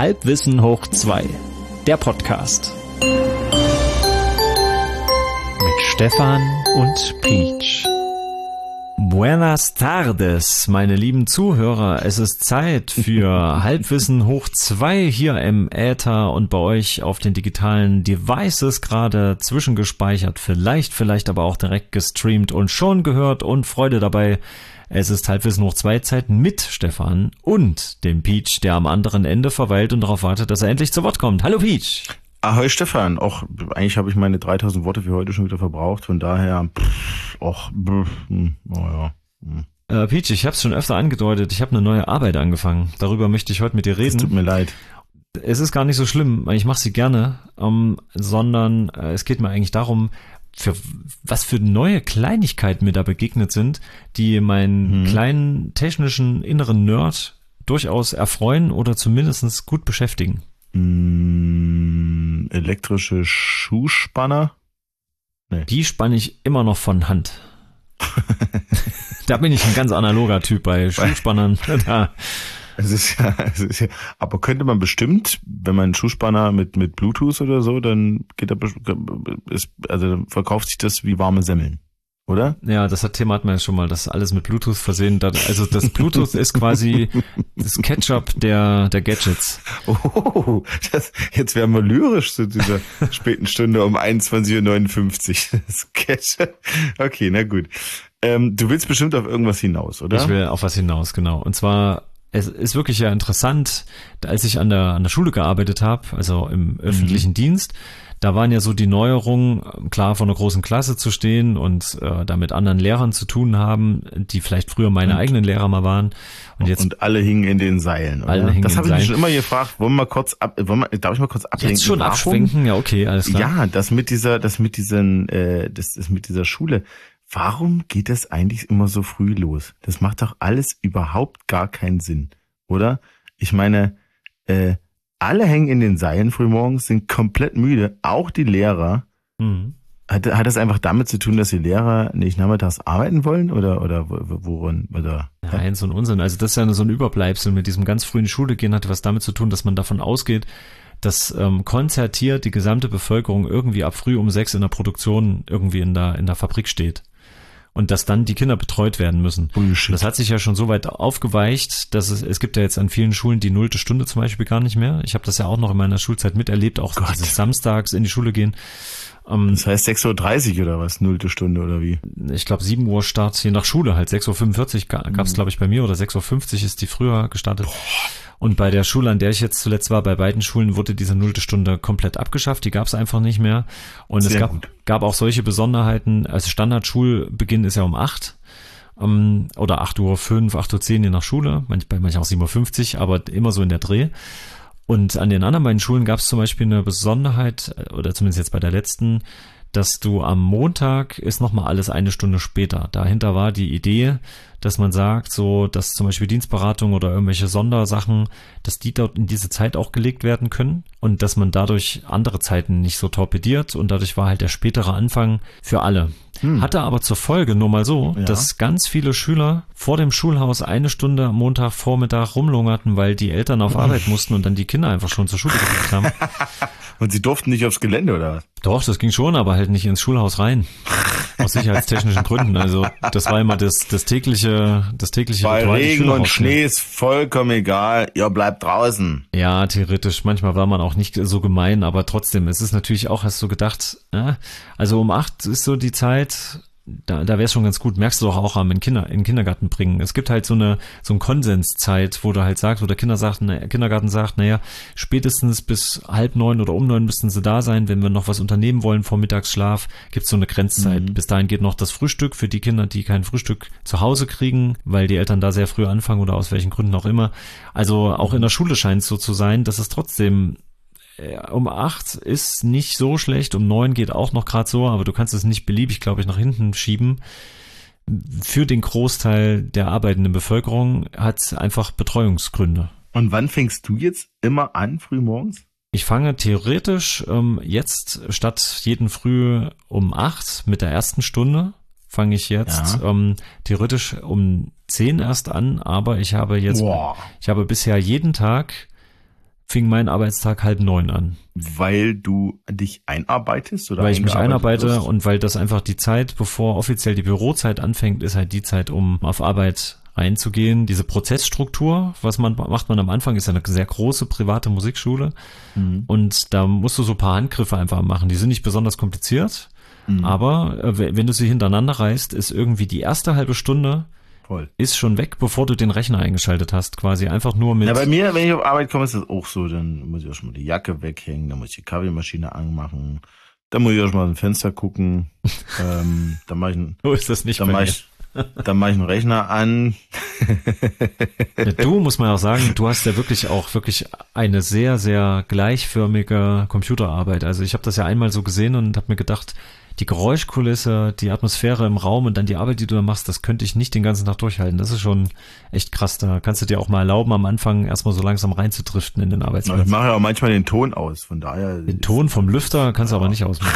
Halbwissen hoch 2, der Podcast. Mit Stefan und Peach. Buenas tardes, meine lieben Zuhörer. Es ist Zeit für Halbwissen hoch 2 hier im Äther und bei euch auf den digitalen Devices gerade zwischengespeichert, vielleicht aber auch direkt gestreamt und schon gehört und Freude dabei. Es ist Halbwissen hoch 2 Zeit mit Stefan und dem Peach, der am anderen Ende verweilt und darauf wartet, dass er endlich zu Wort kommt. Hallo Peach. Ahoi Stefan. Och, eigentlich habe ich meine 3000 Worte für heute schon wieder verbraucht, von daher, Peach, ich habe es schon öfter angedeutet, ich habe eine neue Arbeit angefangen. Darüber möchte ich heute mit dir reden. Es tut mir leid. Es ist gar nicht so schlimm, ich mache sie gerne, sondern es geht mir eigentlich darum, was für neue Kleinigkeiten mir da begegnet sind, die meinen kleinen technischen inneren Nerd durchaus erfreuen oder zumindest gut beschäftigen. Elektrische Schuhspanner? Nee. Die spanne ich immer noch von Hand. Da bin ich ein ganz analoger Typ bei Schuhspannern. Da. Es ist ja, aber könnte man bestimmt, wenn man einen Schuhspanner mit Bluetooth oder so, dann dann verkauft sich das wie warme Semmeln, oder? Ja, das Thema hatten wir ja schon mal, das alles mit Bluetooth versehen. Also das Bluetooth ist quasi das Ketchup der Gadgets. Oh, jetzt werden wir lyrisch zu dieser späten Stunde um 21:59 Uhr. Das Ketchup. Okay, na gut. Du willst bestimmt auf irgendwas hinaus, oder? Ich will auf was hinaus, genau. Und zwar, es ist wirklich ja interessant, als ich an der Schule gearbeitet habe, also im öffentlichen Dienst, da waren ja so die Neuerungen, klar vor einer großen Klasse zu stehen und da mit anderen Lehrern zu tun haben, die vielleicht früher meine eigenen Lehrer mal waren. Und alle hingen in den Seilen, oder? Das habe ich mich schon immer gefragt. Darf ich mal kurz ablenken? Jetzt schon abschwenken? Ja, okay, alles klar. Ja, das mit dieser Schule. Warum geht das eigentlich immer so früh los? Das macht doch alles überhaupt gar keinen Sinn, oder? Ich meine, alle hängen in den Seilen frühmorgens, sind komplett müde, auch die Lehrer. Hat das einfach damit zu tun, dass die Lehrer nicht nachmittags arbeiten wollen oder worin? Nein, so ein Unsinn. Also das ist ja so ein Überbleibsel mit diesem ganz frühen Schule gehen, hatte was damit zu tun, dass man davon ausgeht, dass konzertiert die gesamte Bevölkerung irgendwie ab früh um 6 in der Produktion irgendwie in der Fabrik steht. Und dass dann die Kinder betreut werden müssen. Bullshit. Das hat sich ja schon so weit aufgeweicht, dass es gibt ja jetzt an vielen Schulen die 0. Stunde zum Beispiel gar nicht mehr. Ich habe das ja auch noch in meiner Schulzeit miterlebt, auch dieses samstags in die Schule gehen. Das heißt 6:30 Uhr oder was? 0. Stunde oder wie? Ich glaube 7 Uhr Start, je nach Schule halt. 6:45 Uhr gab es glaube ich bei mir oder 6:50 Uhr ist die früher gestartet. Und bei der Schule, an der ich jetzt zuletzt war, bei beiden Schulen wurde diese 0. Stunde komplett abgeschafft. Die gab es einfach nicht mehr. Und es gab auch solche Besonderheiten. Also Standardschulbeginn ist ja um 8 oder 8:05 Uhr, 8:10 Uhr je nach Schule. Bei manchen auch 7:50 Uhr, aber immer so in der Dreh. Und an den anderen beiden Schulen gab es zum Beispiel eine Besonderheit, oder zumindest jetzt bei der letzten, dass du am Montag ist nochmal alles eine Stunde später. Dahinter war die Idee, dass man sagt, so, dass zum Beispiel Dienstberatung oder irgendwelche Sondersachen, dass die dort in diese Zeit auch gelegt werden können und dass man dadurch andere Zeiten nicht so torpediert und dadurch war halt der spätere Anfang für alle. Hatte aber zur Folge nur mal so, dass ganz viele Schüler vor dem Schulhaus eine Stunde am Montagvormittag rumlungerten, weil die Eltern auf Arbeit mussten und dann die Kinder einfach schon zur Schule gebracht haben. Und sie durften nicht aufs Gelände, oder was? Doch, das ging schon, aber halt nicht ins Schulhaus rein. Aus sicherheitstechnischen Gründen. Also das war immer das tägliche Bei Regen und Schnee ist vollkommen egal, ihr bleibt draußen. Ja, theoretisch. Manchmal war man auch nicht so gemein, aber trotzdem, es ist natürlich auch, hast du gedacht, also um 8 ist so die Zeit, da wäre es schon ganz gut, merkst du doch auch in den Kindergarten bringen. Es gibt halt so eine Konsenszeit, wo du halt sagst, wo der Kindergarten sagt, naja, spätestens bis 8:30 oder um 9 müssten sie da sein, wenn wir noch was unternehmen wollen vor Mittagsschlaf, gibt es so eine Grenzzeit. Bis dahin geht noch das Frühstück für die Kinder, die kein Frühstück zu Hause kriegen, weil die Eltern da sehr früh anfangen oder aus welchen Gründen auch immer. Also auch in der Schule scheint es so zu sein, dass es trotzdem um 8 ist nicht so schlecht, um 9 geht auch noch gerade so, aber du kannst es nicht beliebig, glaube ich, nach hinten schieben. Für den Großteil der arbeitenden Bevölkerung hat es einfach Betreuungsgründe. Und wann fängst du jetzt immer an, frühmorgens? Ich fange theoretisch jetzt statt jeden Früh um 8 mit der ersten Stunde, fange ich jetzt theoretisch um 10 erst an, aber ich habe bisher jeden Tag fing mein Arbeitstag 8:30 an. Weil du dich einarbeitest oder weil ich mich einarbeite wirst? Und weil das einfach die Zeit, bevor offiziell die Bürozeit anfängt, ist halt die Zeit, um auf Arbeit reinzugehen. Diese Prozessstruktur, macht man am Anfang, ist ja eine sehr große private Musikschule. Und da musst du so ein paar Handgriffe einfach machen. Die sind nicht besonders kompliziert, aber wenn du sie hintereinander reißt, ist irgendwie die erste halbe Stunde ist schon weg, bevor du den Rechner eingeschaltet hast, quasi einfach nur mit... Ja, bei mir, wenn ich auf Arbeit komme, ist das auch so, dann muss ich auch schon mal die Jacke weghängen, dann muss ich die Kaffeemaschine anmachen, dann muss ich auch schon mal ein Fenster gucken, dann mache ich so ist das nicht bei mir. Dann mache ich einen Rechner an. Ja, du, muss man auch sagen, du hast ja wirklich eine sehr, sehr gleichförmige Computerarbeit. Also ich habe das ja einmal so gesehen und habe mir gedacht, die Geräuschkulisse, die Atmosphäre im Raum und dann die Arbeit, die du da machst, das könnte ich nicht den ganzen Tag durchhalten. Das ist schon echt krass. Da kannst du dir auch mal erlauben, am Anfang erstmal so langsam reinzudriften in den Arbeitsplatz. Ich mache ja auch manchmal den Ton aus, von daher... Den Ton vom Lüfter kannst du aber nicht ausmachen.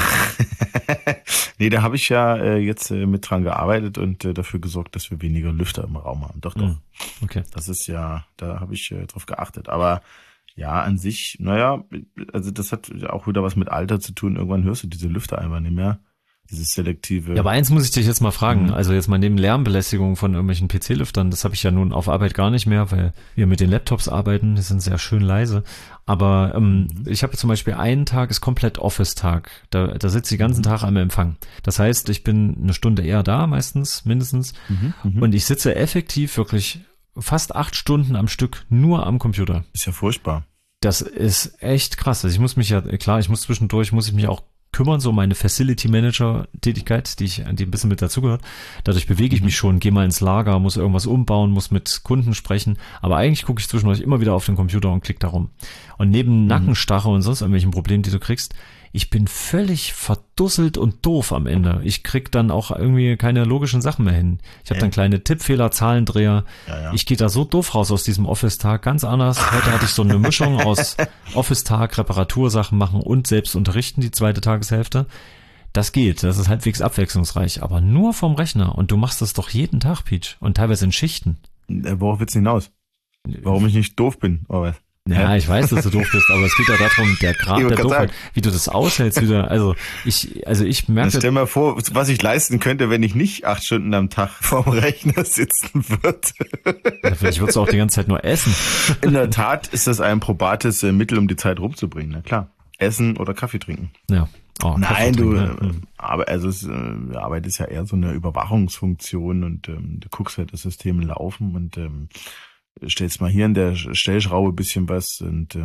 Nee, da habe ich ja jetzt mit dran gearbeitet und dafür gesorgt, dass wir weniger Lüfter im Raum haben. Doch. Okay. Das ist ja, da habe ich drauf geachtet. Aber ja, an sich, naja, also das hat auch wieder was mit Alter zu tun. Irgendwann hörst du diese Lüfter einfach nicht mehr. Dieses selektive. Ja, aber eins muss ich dich jetzt mal fragen. Also jetzt mal neben Lärmbelästigung von irgendwelchen PC-Lüftern, das habe ich ja nun auf Arbeit gar nicht mehr, weil wir mit den Laptops arbeiten, die sind sehr schön leise. Aber ich habe zum Beispiel einen Tag, ist komplett Office-Tag. Da sitze ich den ganzen Tag am Empfang. Das heißt, ich bin eine Stunde eher da, mindestens. Und ich sitze effektiv wirklich fast 8 Stunden am Stück nur am Computer. Ist ja furchtbar. Das ist echt krass. Also ich muss mich zwischendurch muss ich mich auch kümmern, so meine Facility Manager Tätigkeit, die ein bisschen mit dazugehört. Dadurch bewege ich mich schon, gehe mal ins Lager, muss irgendwas umbauen, muss mit Kunden sprechen. Aber eigentlich gucke ich zwischendurch immer wieder auf den Computer und klicke da rum. Und neben Nackenstarre und sonst irgendwelchen Problemen, die du kriegst, ich bin völlig verdusselt und doof am Ende. Ich krieg dann auch irgendwie keine logischen Sachen mehr hin. Ich habe dann kleine Tippfehler, Zahlendreher. Ja. Ich gehe da so doof raus aus diesem Office-Tag, ganz anders. Heute hatte ich so eine Mischung aus Office-Tag, Reparatursachen machen und selbst unterrichten, die zweite Tageshälfte. Das geht, das ist halbwegs abwechslungsreich, aber nur vom Rechner. Und du machst das doch jeden Tag, Peach, und teilweise in Schichten. Worauf willst du hinaus? Warum ich nicht doof bin, oder was? Ja, ich weiß, dass du doof bist, aber es geht ja darum, der Grad der Doofheit, wie du das aushältst wieder. Also ich merke... Stell mir vor, was ich leisten könnte, wenn ich nicht 8 Stunden am Tag vorm Rechner sitzen würde. Ja, vielleicht würdest du auch die ganze Zeit nur essen. In der Tat ist das ein probates Mittel, um die Zeit rumzubringen, na klar. Essen oder Kaffee trinken. Ja. Oh, nein, aber Arbeit ist ja eher so eine Überwachungsfunktion und du guckst halt das System laufen und stellst mal hier in der Stellschraube ein bisschen was und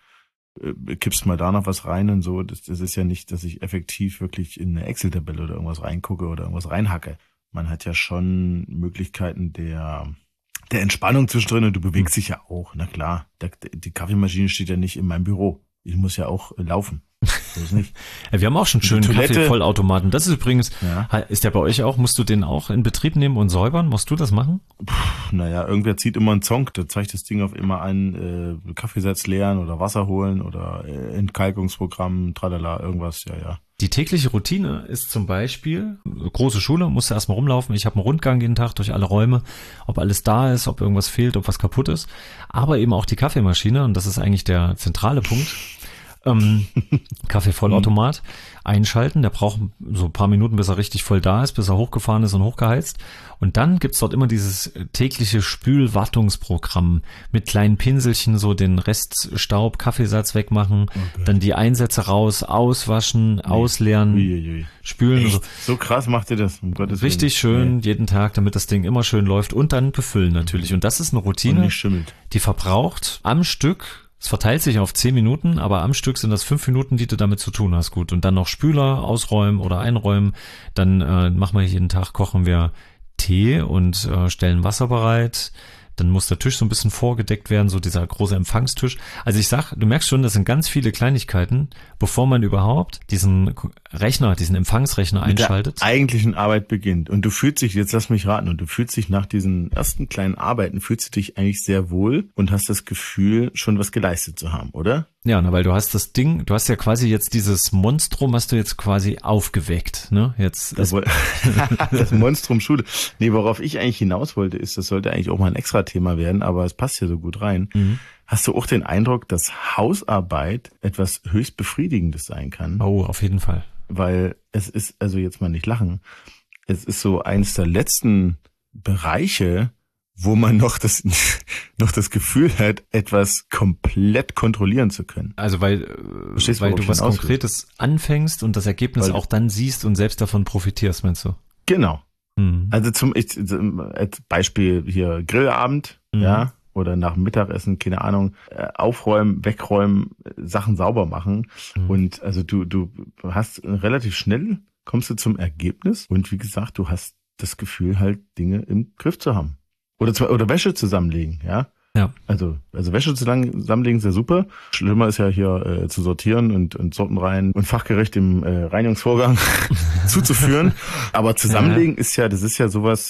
kippst mal da noch was rein und so. Das ist ja nicht, dass ich effektiv wirklich in eine Excel-Tabelle oder irgendwas reingucke oder irgendwas reinhacke. Man hat ja schon Möglichkeiten der Entspannung zwischendrin und du bewegst dich ja auch. Na klar, die Kaffeemaschine steht ja nicht in meinem Büro. Ich muss ja auch laufen. So ist nicht. Ja, wir haben auch schon einen schönen Kaffeevollautomaten. Das ist übrigens, ist der bei euch auch, musst du den auch in Betrieb nehmen und säubern? Musst du das machen? Naja, irgendwer zieht immer einen Zonk, der zeigt das Ding auf immer an, Kaffeesatz leeren oder Wasser holen oder Entkalkungsprogramm, tralala, irgendwas, ja. Die tägliche Routine ist zum Beispiel, große Schule, musst du erstmal rumlaufen. Ich habe einen Rundgang jeden Tag durch alle Räume, ob alles da ist, ob irgendwas fehlt, ob was kaputt ist. Aber eben auch die Kaffeemaschine, und das ist eigentlich der zentrale Punkt. Kaffeevollautomat einschalten, der braucht so ein paar Minuten, bis er richtig voll da ist, bis er hochgefahren ist und hochgeheizt. Und dann gibt's dort immer dieses tägliche Spülwartungsprogramm mit kleinen Pinselchen, so den Reststaub, Kaffeesatz wegmachen, dann die Einsätze raus, auswaschen, ausleeren, spülen. Echt? So krass macht ihr das, um Gottes Willen. Richtig schön, jeden Tag, damit das Ding immer schön läuft und dann befüllen natürlich. Und das ist eine Routine, die verbraucht am Stück. Es verteilt sich auf 10 Minuten, aber am Stück sind das 5 Minuten, die du damit zu tun hast. Gut. Und dann noch Spüler ausräumen oder einräumen. Dann machen wir jeden Tag, kochen wir Tee und stellen Wasser bereit. Dann muss der Tisch so ein bisschen vorgedeckt werden, so dieser große Empfangstisch. Also du merkst schon, das sind ganz viele Kleinigkeiten, bevor man überhaupt diesen Empfangsrechner einschaltet. Mit der eigentlichen Arbeit beginnt. Und du fühlst dich, jetzt lass mich raten, und du fühlst dich nach diesen ersten kleinen Arbeiten, fühlst du dich eigentlich sehr wohl und hast das Gefühl, schon was geleistet zu haben, oder? Ja, na, weil du hast das Ding, du hast ja quasi jetzt dieses Monstrum, hast du jetzt quasi aufgeweckt, ne? Jetzt Das, das Monstrum Schule. Nee, worauf ich eigentlich hinaus wollte, ist, das sollte eigentlich auch mal ein extra Thema werden, aber es passt hier so gut rein. Hast du auch den Eindruck, dass Hausarbeit etwas höchst Befriedigendes sein kann? Oh, auf jeden Fall. Weil es ist, also jetzt mal nicht lachen, es ist so eins der letzten Bereiche, wo man noch das Gefühl hat, etwas komplett kontrollieren zu können. Also weil du was Konkretes anfängst und das Ergebnis auch dann siehst und selbst davon profitierst, meinst du? Genau. Also als Beispiel hier Grillabend, ja, oder nach dem Mittagessen, keine Ahnung, aufräumen, wegräumen, Sachen sauber machen. Und also du hast relativ schnell, kommst du zum Ergebnis und wie gesagt, du hast das Gefühl halt Dinge im Griff zu haben. Oder Wäsche zusammenlegen, ja. Ja. Also Wäsche zusammenlegen ist ja super. Schlimmer ist ja hier zu sortieren und Sorten rein und fachgerecht im Reinigungsvorgang zuzuführen. Aber zusammenlegen ist ja, das ist ja sowas,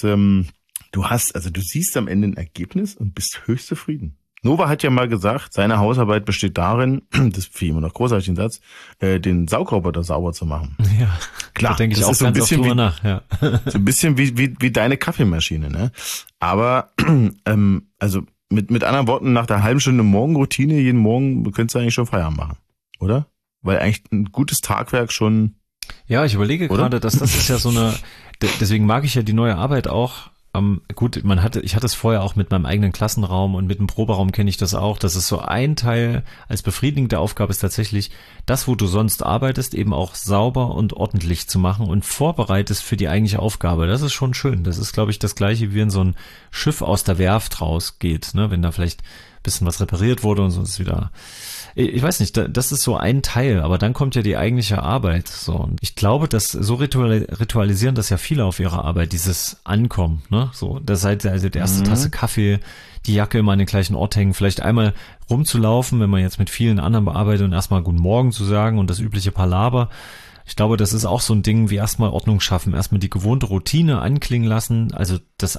du siehst am Ende ein Ergebnis und bist höchst zufrieden. Nova hat ja mal gesagt, seine Hausarbeit besteht darin, das ist für immer noch großartig den Satz, den Saugroboter sauber zu machen. Ja, klar, da denke ich auch so ein ganz bisschen oft drüber nach. Ja. So ein bisschen wie deine Kaffeemaschine, ne? Aber also mit anderen Worten, nach der halben Stunde Morgenroutine jeden Morgen könntest du eigentlich schon Feierabend machen, oder? Weil eigentlich ein gutes Tagwerk schon. Ja, ich überlege gerade, dass das ist ja so eine. Deswegen mag ich ja die neue Arbeit auch. Gut, ich hatte es vorher auch mit meinem eigenen Klassenraum und mit dem Proberaum kenne ich das auch. Das ist so ein Teil als befriedigende Aufgabe ist tatsächlich das, wo du sonst arbeitest, eben auch sauber und ordentlich zu machen und vorbereitest für die eigentliche Aufgabe. Das ist schon schön. Das ist, glaube ich, das Gleiche, wie wenn so ein Schiff aus der Werft rausgeht, ne? Wenn da vielleicht ein bisschen was repariert wurde und so ist wieder. Ich weiß nicht, das ist so ein Teil, aber dann kommt ja die eigentliche Arbeit. So, und ich glaube, dass so ritualisieren das ja viele auf ihrer Arbeit, dieses Ankommen, ne? So, das heißt also die erste Tasse Kaffee, die Jacke immer an den gleichen Ort hängen, vielleicht einmal rumzulaufen, wenn man jetzt mit vielen anderen bearbeitet und erstmal Guten Morgen zu sagen und das übliche Palaver. Ich glaube, das ist auch so ein Ding wie erstmal Ordnung schaffen, erstmal die gewohnte Routine anklingen lassen, also das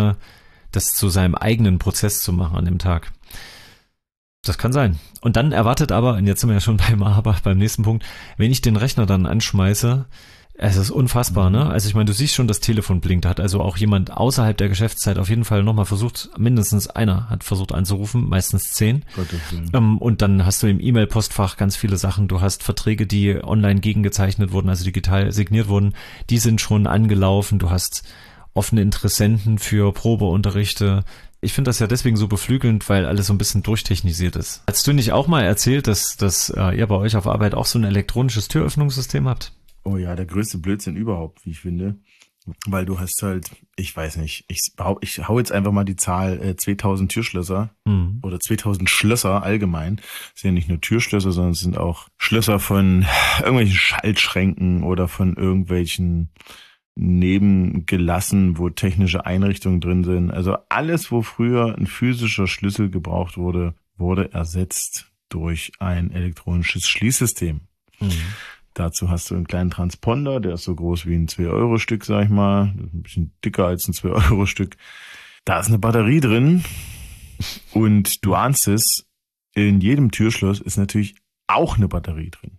zu seinem eigenen Prozess zu machen an dem Tag. Das kann sein. Und dann erwartet aber, und jetzt sind wir ja schon beim nächsten Punkt, wenn ich den Rechner dann anschmeiße, es ist unfassbar, ne? Also ich meine, du siehst schon, das Telefon blinkt, hat also auch jemand außerhalb der Geschäftszeit auf jeden Fall nochmal versucht, mindestens einer hat versucht anzurufen, meistens 10. Und dann hast du im E-Mail-Postfach ganz viele Sachen, du hast Verträge, die online gegengezeichnet wurden, also digital signiert wurden, die sind schon angelaufen, du hast offene Interessenten für Probeunterrichte. Ich finde das ja deswegen so beflügelnd, weil alles so ein bisschen durchtechnisiert ist. Hast du nicht auch mal erzählt, dass ihr bei euch auf Arbeit auch so ein elektronisches Türöffnungssystem habt? Oh ja, der größte Blödsinn überhaupt, wie ich finde. Weil du hast halt, ich weiß nicht, ich hau jetzt einfach mal die Zahl 2000 Türschlösser oder 2000 Schlösser allgemein. Das sind ja nicht nur Türschlösser, sondern es sind auch Schlösser von irgendwelchen Schaltschränken oder von irgendwelchen nebengelassen, wo technische Einrichtungen drin sind. Also alles, wo früher ein physischer Schlüssel gebraucht wurde, wurde ersetzt durch ein elektronisches Schließsystem. Dazu hast du einen kleinen Transponder, der ist so groß wie ein 2-Euro-Stück, sag ich mal. Ein bisschen dicker als ein 2-Euro-Stück. Da ist eine Batterie drin und du ahnst es, in jedem Türschloss ist natürlich auch eine Batterie drin.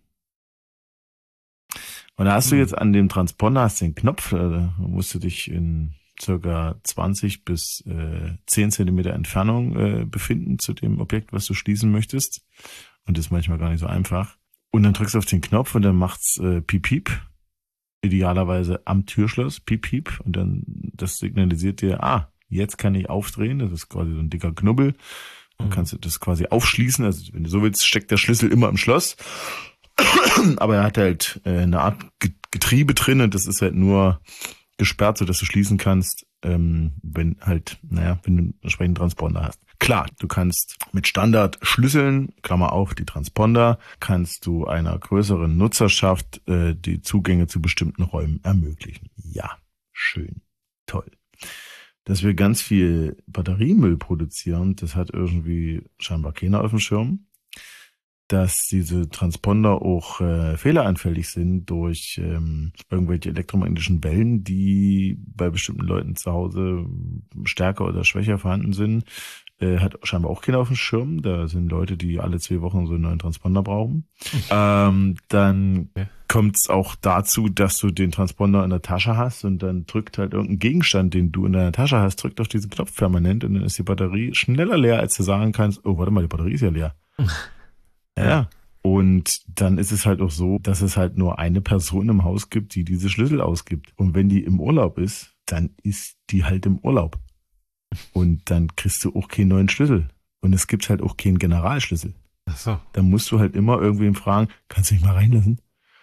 Und da hast du jetzt an dem Transponder hast den Knopf, da musst du dich in circa 20 bis 10 Zentimeter Entfernung befinden zu dem Objekt, was du schließen möchtest. Und das ist manchmal gar nicht so einfach. Und dann drückst du auf den Knopf und dann macht's Piep Piep. Idealerweise am Türschloss, Piep Piep. Und dann das signalisiert dir, jetzt kann ich aufdrehen. Das ist quasi so ein dicker Knubbel. Dann kannst du das quasi aufschließen. Also wenn du so willst, steckt der Schlüssel immer im Schloss. Aber er hat halt eine Art Getriebe drin und das ist halt nur gesperrt, sodass du schließen kannst, wenn du einen entsprechenden Transponder hast. Klar, du kannst mit Standardschlüsseln, Klammer auf, die Transponder, kannst du einer größeren Nutzerschaft die Zugänge zu bestimmten Räumen ermöglichen. Ja, schön, toll. Dass wir ganz viel Batteriemüll produzieren, das hat irgendwie scheinbar keiner auf dem Schirm. Dass diese Transponder auch fehleranfällig sind durch irgendwelche elektromagnetischen Wellen, die bei bestimmten Leuten zu Hause stärker oder schwächer vorhanden sind. hat scheinbar auch keiner auf dem Schirm. Da sind Leute, die alle 2 Wochen so einen neuen Transponder brauchen. Dann kommt es auch dazu, dass du den Transponder in der Tasche hast und dann drückt halt irgendein Gegenstand, den du in deiner Tasche hast, drückt auf diesen Knopf permanent und dann ist die Batterie schneller leer, als du sagen kannst, oh, warte mal, die Batterie ist ja leer. Ja. Und dann ist es halt auch so, dass es halt nur eine Person im Haus gibt, die diese Schlüssel ausgibt. Und wenn die im Urlaub ist, dann ist die halt im Urlaub. Und dann kriegst du auch keinen neuen Schlüssel. Und es gibt halt auch keinen Generalschlüssel. Ach so. Dann musst du halt immer irgendwen fragen, kannst du mich mal reinlassen?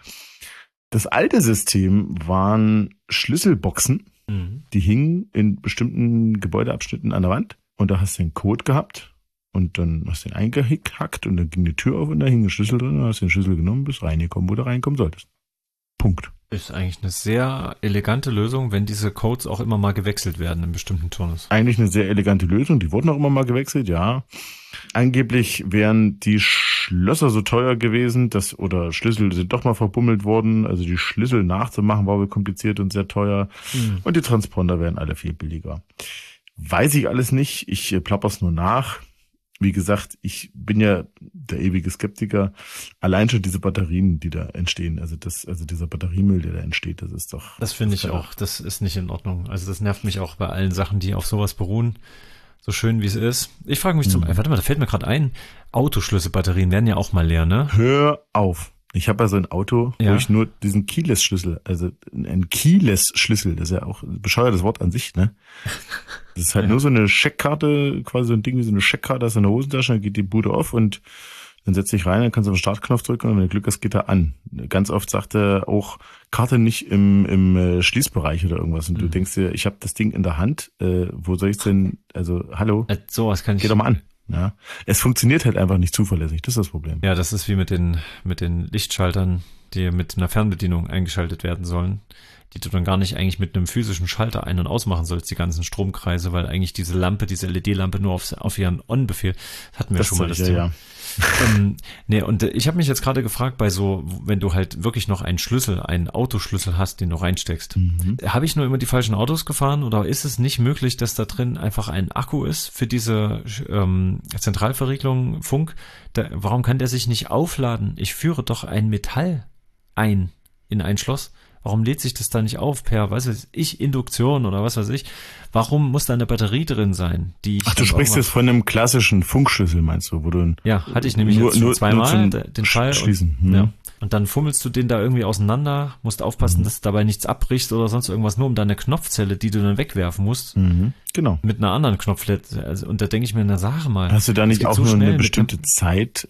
Das alte System waren Schlüsselboxen, die hingen in bestimmten Gebäudeabschnitten an der Wand und da hast du einen Code gehabt und dann hast du den eingehackt und dann ging die Tür auf und da hing ein Schlüssel drin, dann hast du den Schlüssel genommen, bist reingekommen, wo du reinkommen solltest. Punkt. Ist eigentlich eine sehr elegante Lösung, wenn diese Codes auch immer mal gewechselt werden in bestimmten Turnus. Eigentlich eine sehr elegante Lösung, die wurden auch immer mal gewechselt, ja. Angeblich wären die Schlösser so teuer gewesen, oder Schlüssel sind doch mal verbummelt worden, also die Schlüssel nachzumachen war wohl kompliziert und sehr teuer und die Transponder wären alle viel billiger. Weiß ich alles nicht, ich plapper's nur nach. Wie gesagt, ich bin ja der ewige Skeptiker. Allein schon diese Batterien, die da entstehen, also dieser Batteriemüll, der da entsteht, das ist doch... Das finde ich auch, das ist nicht in Ordnung. Also das nervt mich auch bei allen Sachen, die auf sowas beruhen. So schön wie es ist. Ich frage mich warte mal, da fällt mir gerade ein, Autoschlüsselbatterien werden ja auch mal leer, ne? Hör auf. Ich habe ja so ein Auto, wo ich nur diesen Keyless-Schlüssel, also ein Keyless-Schlüssel, das ist ja auch ein bescheuertes Wort an sich, ne? Das ist halt nur so eine Scheckkarte, quasi so ein Ding wie so eine Scheckkarte, hast du in der Hosentasche, dann geht die Bude auf und dann setzt dich rein, dann kannst du auf den Startknopf drücken und wenn du Glück hast, geht er an. Ganz oft sagt er auch, Karte nicht im Schließbereich oder irgendwas und du denkst dir, ich habe das Ding in der Hand, wo soll ich denn, also hallo, sowas kann ich... Geh doch mal an. Ja, es funktioniert halt einfach nicht zuverlässig, das ist das Problem. Ja, das ist wie mit den Lichtschaltern, die mit einer Fernbedienung eingeschaltet werden sollen, die du dann gar nicht eigentlich mit einem physischen Schalter ein- und ausmachen sollst, die ganzen Stromkreise, weil eigentlich diese LED-Lampe nur auf ihren On-Befehl, hatten wir schon mal das Thema. Ja. Nee, und ich habe mich jetzt gerade gefragt, bei so, wenn du halt wirklich noch einen Autoschlüssel hast, den du reinsteckst, habe ich nur immer die falschen Autos gefahren oder ist es nicht möglich, dass da drin einfach ein Akku ist für diese Zentralverriegelung Funk? Warum kann der sich nicht aufladen? Ich führe doch ein Metall in ein Schloss. Warum lädt sich das da nicht auf per, was weiß ich, Induktion oder was weiß ich? Warum muss da eine Batterie drin sein? Ach, du sprichst jetzt von einem klassischen Funkschlüssel, meinst du? Wo du ja, hatte ich nämlich jetzt schon zweimal den Fall. Schließen. Ja. Und dann fummelst du den da irgendwie auseinander, musst aufpassen, dass dabei nichts abbrichst oder sonst irgendwas, nur um deine Knopfzelle, die du dann wegwerfen musst. Genau. Mit einer anderen Knopfzelle. Also, und da denke ich mir, na sag mal. Hast du da nicht auch so nur eine bestimmte Zeit,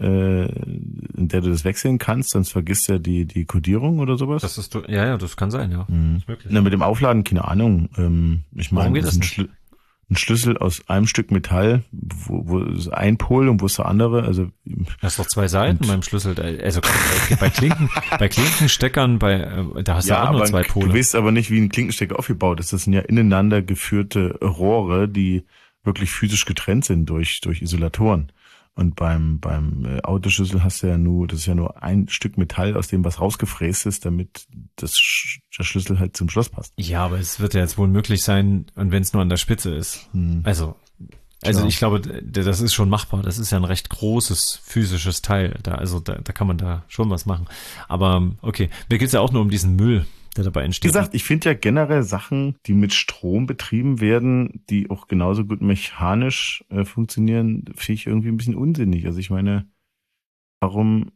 in der du das wechseln kannst, sonst vergisst ja die Kodierung oder sowas? Das ist, ja, das kann sein, ja. Das ist möglich. Na, mit dem Aufladen, keine Ahnung. Ich meine, warum geht das nicht? Ein Schlüssel aus einem Stück Metall, wo ist ein Pol und wo ist der andere, also. Das ist doch 2 Seiten beim Schlüssel, also bei Klinkensteckern, da hast du auch nur 2 Pole. Du weißt aber nicht, wie ein Klinkenstecker aufgebaut ist. Das sind ja ineinander geführte Rohre, die wirklich physisch getrennt sind durch Isolatoren. Und beim Autoschlüssel hast du das ist ja nur ein Stück Metall, aus dem was rausgefräst ist, damit der Schlüssel halt zum Schloss passt. Ja, aber es wird ja jetzt wohl möglich sein, und wenn es nur an der Spitze ist. Also ich glaube, das ist schon machbar. Das ist ja ein recht großes physisches Teil. Da kann man da schon was machen. Aber okay, mir geht's ja auch nur um diesen Müll, der dabei entsteht. Wie gesagt, ich finde ja generell Sachen, die mit Strom betrieben werden, die auch genauso gut mechanisch funktionieren, finde ich irgendwie ein bisschen unsinnig. Also ich meine, warum?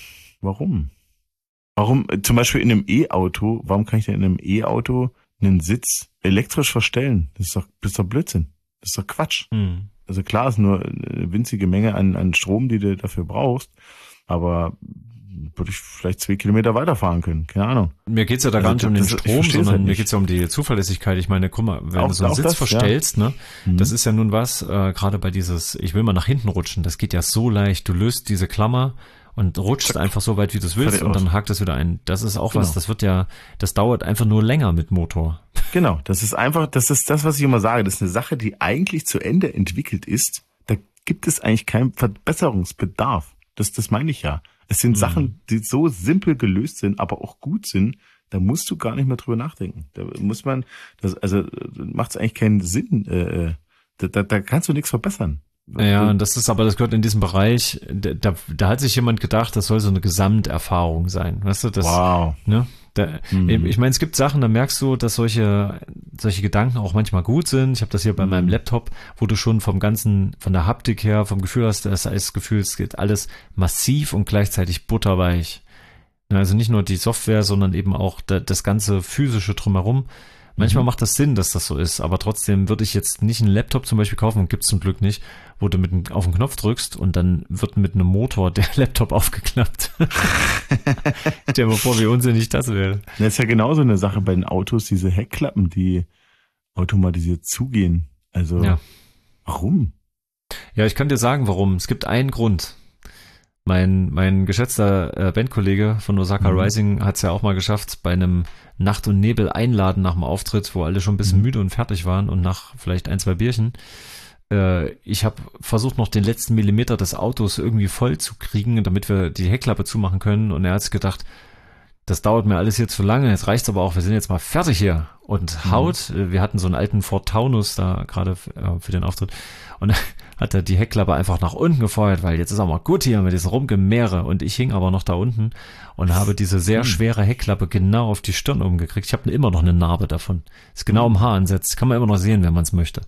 Zum Beispiel in einem E-Auto, warum kann ich denn in einem E-Auto einen Sitz elektrisch verstellen? Das ist doch Blödsinn. Das ist doch Quatsch. Also klar, ist nur eine winzige Menge an Strom, die du dafür brauchst, aber würde ich vielleicht 2 Kilometer weiterfahren können. Keine Ahnung. Mir geht's ja da gar nicht um den Strom, sondern mir geht's ja um die Zuverlässigkeit. Ich meine, guck mal, wenn du so einen Sitz verstellst, ne, das ist ja nun was, gerade bei ich will mal nach hinten rutschen, das geht ja so leicht. Du löst diese Klammer und rutschst einfach so weit, wie du es willst und dann hakt es wieder ein. Das ist auch was, das dauert einfach nur länger mit Motor. Genau, das ist das, was ich immer sage. Das ist eine Sache, die eigentlich zu Ende entwickelt ist. Da gibt es eigentlich keinen Verbesserungsbedarf. Das meine ich ja. Es sind Sachen, die so simpel gelöst sind, aber auch gut sind, da musst du gar nicht mehr drüber nachdenken. Da muss man, macht es eigentlich keinen Sinn. Da kannst du nichts verbessern. Ja, und das gehört in diesem Bereich, da hat sich jemand gedacht, das soll so eine Gesamterfahrung sein, weißt du, das, wow. ne? Ich meine, es gibt Sachen, da merkst du, dass solche Gedanken auch manchmal gut sind. Ich habe das hier bei meinem Laptop, wo du schon von der Haptik her, vom Gefühl hast, das Gefühl, es geht alles massiv und gleichzeitig butterweich. Also nicht nur die Software, sondern eben auch das ganze physische Drumherum. Manchmal macht das Sinn, dass das so ist, aber trotzdem würde ich jetzt nicht einen Laptop zum Beispiel kaufen, und gibt's zum Glück nicht, wo du auf den Knopf drückst und dann wird mit einem Motor der Laptop aufgeklappt. Stell dir mal vor, wie unsinnig das wäre. Das ist ja genauso eine Sache bei den Autos, diese Heckklappen, die automatisiert zugehen. Also, warum? Ja, ich kann dir sagen, warum. Es gibt einen Grund. Mein geschätzter Bandkollege von Osaka Rising hat es ja auch mal geschafft, bei einem Nacht- und Nebel-Einladen nach dem Auftritt, wo alle schon ein bisschen müde und fertig waren und nach vielleicht 1, 2 Bierchen. Ich habe versucht, noch den letzten Millimeter des Autos irgendwie voll zu kriegen, damit wir die Heckklappe zumachen können. Und er hat gedacht, das dauert mir alles hier zu lange, jetzt reicht's aber auch, wir sind jetzt mal fertig hier. Und wir hatten so einen alten Ford Taunus da gerade für den Auftritt. Und hat er die Heckklappe einfach nach unten gefeuert, weil jetzt ist auch mal gut hier mit diesem Rumgemehre. Und ich hing aber noch da unten und habe diese sehr schwere Heckklappe genau auf die Stirn umgekriegt. Ich habe immer noch eine Narbe davon. Ist genau im Haaransatz. Kann man immer noch sehen, wenn man es möchte.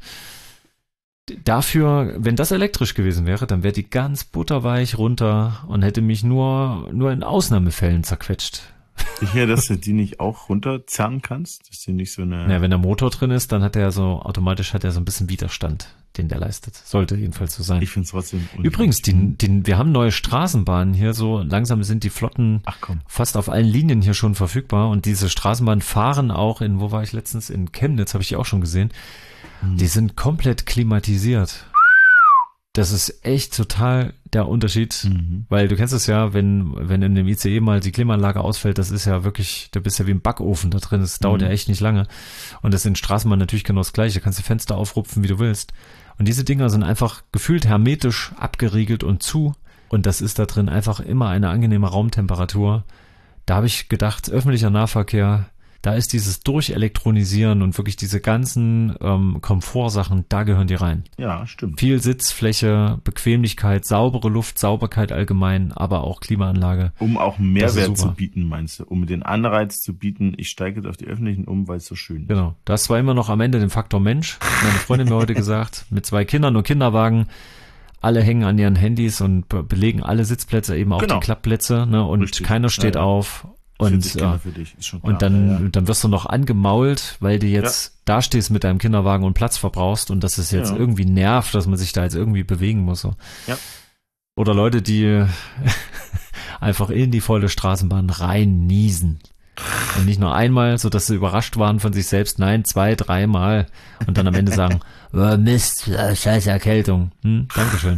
Dafür, wenn das elektrisch gewesen wäre, dann wäre die ganz butterweich runter und hätte mich nur in Ausnahmefällen zerquetscht. Sicher, dass du die nicht auch runterzerren kannst? Dass die nicht so eine... Ja, wenn der Motor drin ist, dann hat er automatisch so ein bisschen Widerstand, den der leistet. Sollte jedenfalls so sein. Ich finde es trotzdem... Übrigens, wir haben neue Straßenbahnen hier, so langsam sind die Flotten fast auf allen Linien hier schon verfügbar und diese Straßenbahnen fahren auch wo war ich letztens? In Chemnitz, habe ich die auch schon gesehen. Die sind komplett klimatisiert. Das ist echt total der Unterschied, weil du kennst es ja, wenn in dem ICE mal die Klimaanlage ausfällt, das ist ja wirklich, du bist ja wie im Backofen da drin, das dauert ja echt nicht lange. Und das in Straßenbahn natürlich genau das Gleiche, du kannst die Fenster aufrupfen, wie du willst. Und diese Dinger sind einfach gefühlt hermetisch abgeriegelt und zu und das ist da drin einfach immer eine angenehme Raumtemperatur. Da habe ich gedacht, öffentlicher Nahverkehr, da ist dieses Durchelektronisieren und wirklich diese ganzen Komfortsachen, da gehören die rein. Ja, stimmt. Viel Sitzfläche, Bequemlichkeit, saubere Luft, Sauberkeit allgemein, aber auch Klimaanlage. Um auch Mehrwert zu bieten, meinst du? Um den Anreiz zu bieten, ich steige jetzt auf die Öffentlichen um, weil es so schön ist. Genau. Das war immer noch am Ende den Faktor Mensch. Meine Freundin mir heute gesagt, mit 2 Kindern und Kinderwagen. Alle hängen an ihren Handys und belegen alle Sitzplätze, eben auch die Klappplätze, ne? Und richtig. Keiner steht auf. Und, für dich, ist schon klar. Und dann wirst du noch angemault, weil du jetzt da stehst mit deinem Kinderwagen und Platz verbrauchst und das ist jetzt irgendwie nervt, dass man sich da jetzt irgendwie bewegen muss. So. Ja. Oder Leute, die einfach in die volle Straßenbahn rein niesen. Und nicht nur einmal, so dass sie überrascht waren von sich selbst, nein, 2, 3 Mal. Und dann am Ende sagen, oh Mist, scheiß Erkältung. Dankeschön.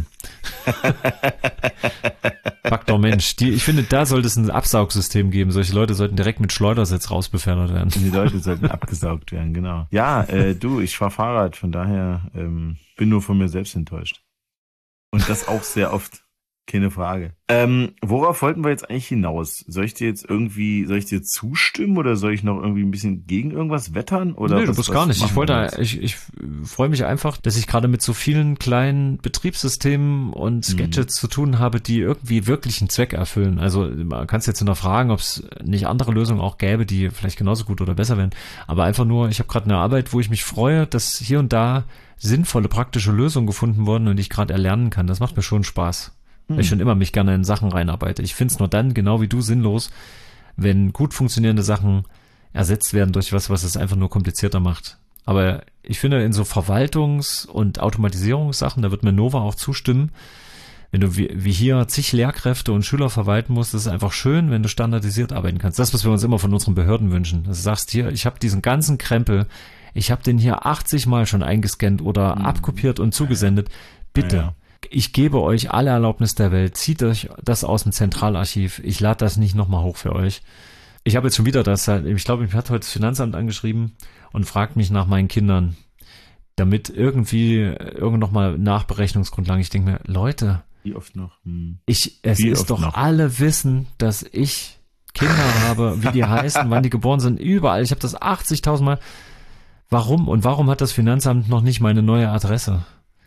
Faktor Mensch. Ich finde, da sollte es ein Absaugsystem geben. Solche Leute sollten direkt mit Schleudersitz rausbefördert werden. Die Leute sollten abgesaugt werden, genau. Ja, ich fahre Fahrrad, von daher bin nur von mir selbst enttäuscht. Und das auch sehr oft. Keine Frage. Worauf wollten wir jetzt eigentlich hinaus? Soll ich dir zustimmen oder soll ich noch irgendwie ein bisschen gegen irgendwas wettern? Oder nee, du bist gar nicht. Ich freue mich einfach, dass ich gerade mit so vielen kleinen Betriebssystemen und Gadgets zu tun habe, die irgendwie wirklich einen Zweck erfüllen. Also man kann es jetzt hinterfragen, ob es nicht andere Lösungen auch gäbe, die vielleicht genauso gut oder besser wären. Aber einfach nur, ich habe gerade eine Arbeit, wo ich mich freue, dass hier und da sinnvolle, praktische Lösungen gefunden wurden und ich gerade erlernen kann. Das macht mir schon Spaß. Weil ich schon immer mich gerne in Sachen reinarbeite. Ich finde es nur dann, genau wie du, sinnlos, wenn gut funktionierende Sachen ersetzt werden durch was es einfach nur komplizierter macht. Aber ich finde, in so Verwaltungs- und Automatisierungssachen, da wird mir Nova auch zustimmen, wenn du wie hier zig Lehrkräfte und Schüler verwalten musst, das ist einfach schön, wenn du standardisiert arbeiten kannst. Das, was wir uns immer von unseren Behörden wünschen. Dass du sagst, hier, ich habe diesen ganzen Krempel, ich habe den hier 80 Mal schon eingescannt oder abkopiert und zugesendet. Bitte. Ja. Ich gebe euch alle Erlaubnis der Welt, zieht euch das aus dem Zentralarchiv, ich lade das nicht nochmal hoch für euch. Ich habe jetzt schon wieder ich glaube, mich hat heute das Finanzamt angeschrieben und fragt mich nach meinen Kindern, damit irgend nochmal Nachberechnungsgrundlagen. Ich denke mir, Leute, wie oft noch? Alle wissen, dass ich Kinder habe, wie die heißen, wann die geboren sind, überall. Ich habe das 80.000 Mal. Warum hat das Finanzamt noch nicht meine neue Adresse?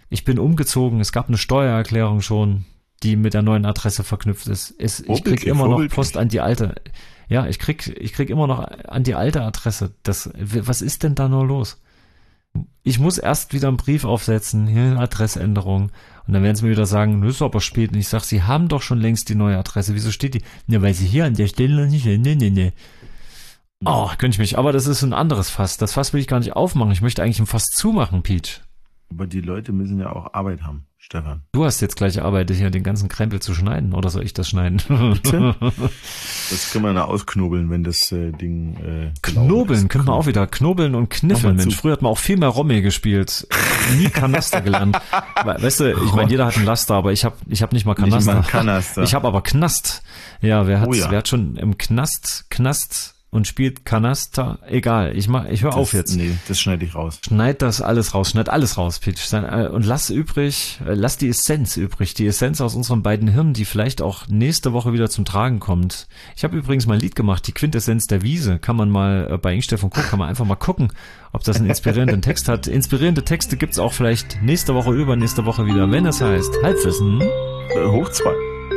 Ich bin umgezogen, es gab eine Steuererklärung schon, die mit der neuen Adresse verknüpft ist. Ich krieg immer noch Post an die alte. Ja, ich krieg immer noch an die alte Adresse. Was ist denn da nur los? Ich muss erst wieder einen Brief aufsetzen, hier eine Adressänderung. Und dann werden sie mir wieder sagen, das ist aber spät. Und ich sage, sie haben doch schon längst die neue Adresse. Wieso steht die? Ja, weil sie hier an der Stelle nicht. Nee. Oh, könnte ich mich. Aber das ist ein anderes Fass. Das Fass will ich gar nicht aufmachen. Ich möchte eigentlich ein Fass zumachen, Peach. Aber die Leute müssen ja auch Arbeit haben, Stefan. Du hast jetzt gleich Arbeit, hier den ganzen Krempel zu schneiden. Oder soll ich das schneiden? Bitte? Das können wir da ausknobeln, wenn das Ding Knobeln, könnte man auch wieder. Knobeln und kniffeln. Mensch, früher hat man auch viel mehr Romme gespielt. Nie Kanaster gelernt. Weißt du, ich meine, jeder hat einen Laster, aber ich hab nicht mal Kanaster. Nicht mal einen Kanaster. Ich habe aber Knast. Ja, wer hat schon im Knast und spielt Kanaster? Egal, ich höre auf jetzt. Nee, das schneide ich raus. Schneid alles raus, Peach. Und lass die Essenz übrig. Die Essenz aus unseren beiden Hirnen, die vielleicht auch nächste Woche wieder zum Tragen kommt. Ich habe übrigens mal ein Lied gemacht, die Quintessenz der Wiese. Kann man mal bei Ingsteff und Co. kann man einfach mal gucken, ob das einen inspirierenden Text hat. Inspirierende Texte gibt's auch vielleicht nächste Woche, übernächste Woche wieder, wenn es heißt Halbwissen hoch 2.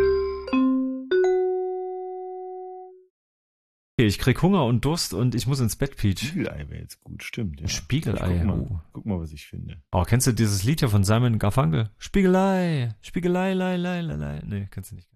Okay, ich krieg Hunger und Durst und ich muss ins Bett, Peach. Spiegelei wäre jetzt gut, stimmt. Ja. Spiegelei. Guck mal, was ich finde. Oh, kennst du dieses Lied hier von Simon Garfunkel? Spiegelei, Spiegelei, lei. Nee, kennst du nicht.